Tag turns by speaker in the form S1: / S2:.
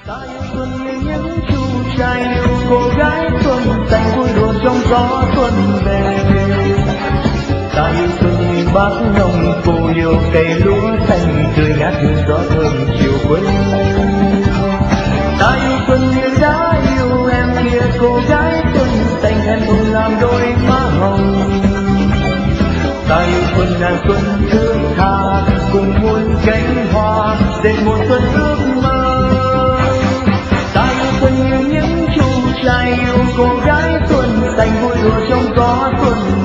S1: Ta yêu xuân như những chú trai yêu cô gái xuân xanh vui đùa trong gió xuân về. Ta yêu xuân như bát nồng phù yêu cây lúa xanh tươi ngát hương gió thơm chiều quê. Ta yêu xuân như đã yêu em kia cô gái xuân xanh em cùng làm đôi má hồng. Ta yêu xuân ngàn xuân thương tha cùng muôn cánh hoa để mùa xuân ước mơ. Ta yêu xuân như những chú trai yêu cô gái xuân xanh vui đùa trong gió xuân